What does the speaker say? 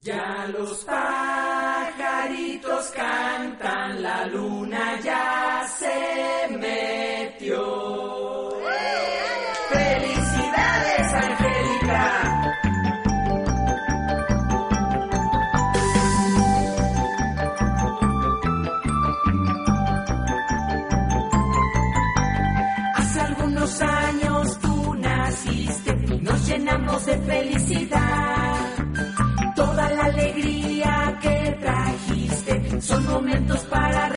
Ya los pajaritos cantan, la luna ya se metió. ¡Felicidades, Angélica! Hace algunos años tú naciste y nos llenamos de felicidad. Toda la alegría que trajiste son momentos para